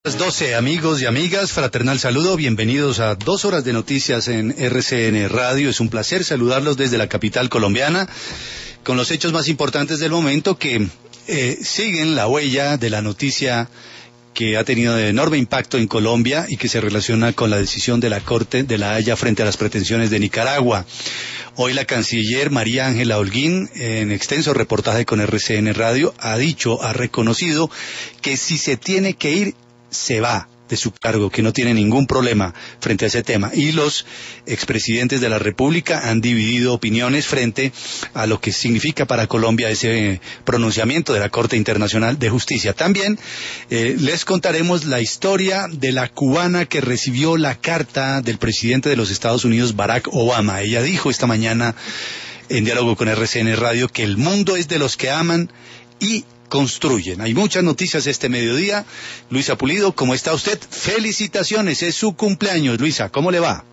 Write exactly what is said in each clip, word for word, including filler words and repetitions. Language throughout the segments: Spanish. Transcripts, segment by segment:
Las doce, amigos y amigas, fraternal saludo, bienvenidos a dos horas de noticias en R C N Radio. Es un placer saludarlos desde la capital colombiana con los hechos más importantes del momento que eh, siguen la huella de la noticia que ha tenido de enorme impacto en Colombia y que se relaciona con la decisión de la Corte de la Haya frente a las pretensiones de Nicaragua. Hoy la canciller María Ángela Holguín, en extenso reportaje con R C N Radio, ha dicho, ha reconocido que si se tiene que ir, se va de su cargo, que no tiene ningún problema frente a ese tema. Y los expresidentes de la República han dividido opiniones frente a lo que significa para Colombia ese pronunciamiento de la Corte Internacional de Justicia. También eh, les contaremos la historia de la cubana que recibió la carta del presidente de los Estados Unidos, Barack Obama. Ella dijo esta mañana en diálogo con R C N Radio que el mundo es de los que aman y construyen. Hay muchas noticias este mediodía. Luisa Pulido, ¿cómo está usted? Felicitaciones, es su cumpleaños. Luisa, ¿cómo le va?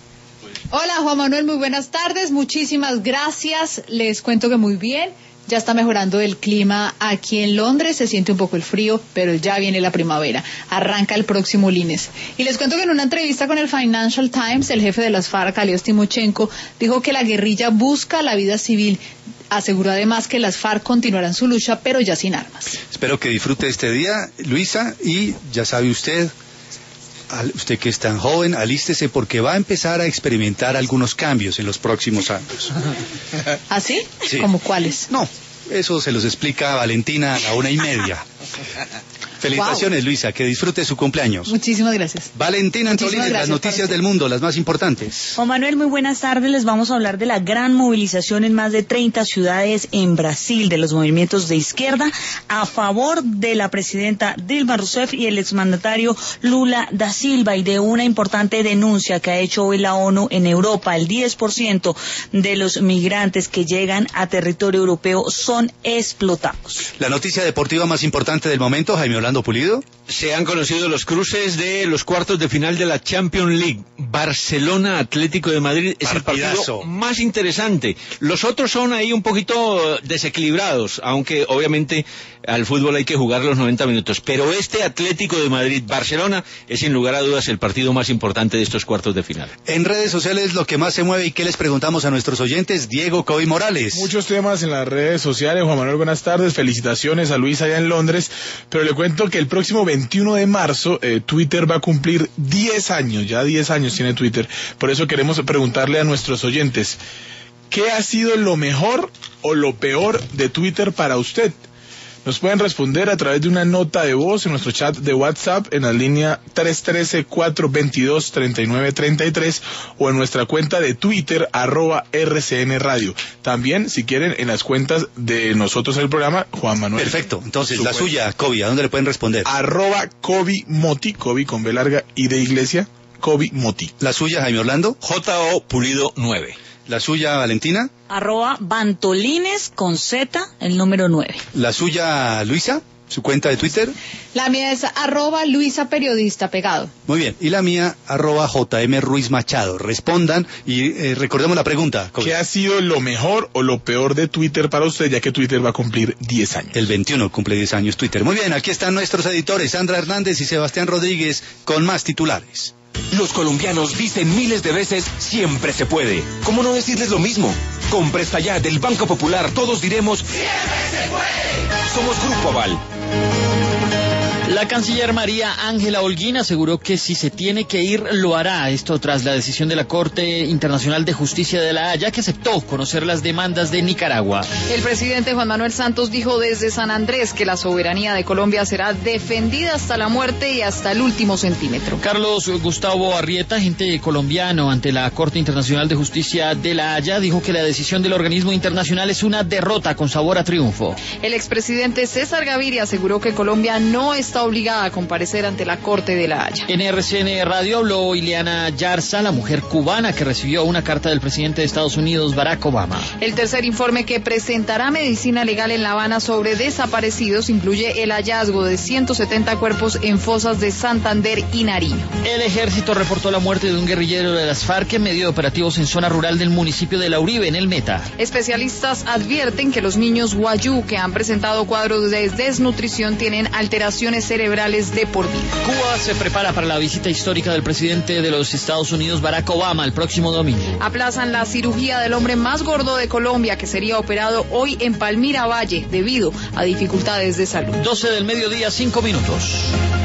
Hola Juan Manuel, muy buenas tardes, muchísimas gracias. Les cuento que muy bien. Ya está mejorando el clima aquí en Londres, se siente un poco el frío, pero ya viene la primavera. Arranca el próximo lunes. Y les cuento que en una entrevista con el Financial Times, el jefe de las FARC, Alios Timochenko, dijo que la guerrilla busca la vida civil. Aseguró además que las FARC continuarán su lucha, pero ya sin armas. Espero que disfrute este día, Luisa, y ya sabe usted, usted que es tan joven, alístese porque va a empezar a experimentar algunos cambios en los próximos años. ¿Ah, sí? Sí. ¿Cómo cuáles? No, eso se los explica Valentina a la una y media. Felicitaciones, wow. Luisa, que disfrute su cumpleaños. Muchísimas gracias. Valentina Antolínez, las noticias del mundo, las más importantes. Juan Manuel, muy buenas tardes. Les vamos a hablar de la gran movilización en más de treinta ciudades en Brasil, de los movimientos de izquierda a favor de la presidenta Dilma Rousseff y el exmandatario Lula da Silva, y de una importante denuncia que ha hecho hoy la ONU en Europa. El diez por ciento de los migrantes que llegan a territorio europeo son explotados. La noticia deportiva más importante del momento, Jaime Orlando Pulido. Se han conocido los cruces de los cuartos de final de la Champions League. Barcelona Atlético de Madrid es el partido más interesante. Los otros son ahí un poquito desequilibrados, aunque obviamente al fútbol hay que jugar los noventa minutos. Pero este Atlético de Madrid Barcelona es sin lugar a dudas el partido más importante de estos cuartos de final. En redes sociales lo que más se mueve y qué les preguntamos a nuestros oyentes, Diego Coby Morales. Muchos temas en las redes sociales. Juan Manuel, buenas tardes, felicitaciones a Luis allá en Londres, pero le cuento que el próximo veintiuno de marzo eh, Twitter va a cumplir diez años, ya diez años tiene Twitter. Por eso queremos preguntarle a nuestros oyentes, ¿qué ha sido lo mejor o lo peor de Twitter para usted? Nos pueden responder a través de una nota de voz en nuestro chat de WhatsApp en la línea tres uno tres, cuatro dos dos, tres nueve tres tres o en nuestra cuenta de Twitter, arroba R C N Radio. También, si quieren, en las cuentas de nosotros en el programa, Juan Manuel. Perfecto, entonces la cuenta suya, Coby, ¿a dónde le pueden responder? Arroba Coby Moti, Coby con B larga y de iglesia, Coby Moti. La suya, Jaime Orlando. J O Pulido nueve. La suya, Valentina. Arroba Bantolines con Z, el número nueve. La suya, Luisa, su cuenta de Twitter. La mía es arroba Luisa Periodista, pegado. Muy bien, y la mía, arroba J M Ruiz Machado. Respondan y eh, recordemos la pregunta. Coby. ¿Qué ha sido lo mejor o lo peor de Twitter para usted, ya que Twitter va a cumplir diez años? El veintiuno cumple diez años Twitter. Muy bien, aquí están nuestros editores, Sandra Hernández y Sebastián Rodríguez, con más titulares. Los colombianos dicen miles de veces, siempre se puede. ¿Cómo no decirles lo mismo? Con Presta Ya del Banco Popular todos diremos, siempre se puede. Somos Grupo Aval. La canciller María Ángela Holguín aseguró que si se tiene que ir, lo hará. Esto tras la decisión de la Corte Internacional de Justicia de la Haya, que aceptó conocer las demandas de Nicaragua. El presidente Juan Manuel Santos dijo desde San Andrés que la soberanía de Colombia será defendida hasta la muerte y hasta el último centímetro. Carlos Gustavo Arrieta, agente colombiano ante la Corte Internacional de Justicia de la Haya, dijo que la decisión del organismo internacional es una derrota con sabor a triunfo. El expresidente César Gaviria aseguró que Colombia no está obligada a comparecer ante la Corte de la Haya. En R C N Radio habló Ileana Yarza, la mujer cubana que recibió una carta del presidente de Estados Unidos, Barack Obama. El tercer informe que presentará Medicina Legal en La Habana sobre desaparecidos incluye el hallazgo de ciento setenta cuerpos en fosas de Santander y Nariño. El ejército reportó la muerte de un guerrillero de las FARC en medio de operativos en zona rural del municipio de La Uribe, en el Meta. Especialistas advierten que los niños guayú que han presentado cuadros de desnutrición tienen alteraciones lesiones cerebrales de por vida. Cuba se prepara para la visita histórica del presidente de los Estados Unidos, Barack Obama, el próximo domingo. Aplazan la cirugía del hombre más gordo de Colombia, que sería operado hoy en Palmira Valle debido a dificultades de salud. doce del mediodía, cinco minutos.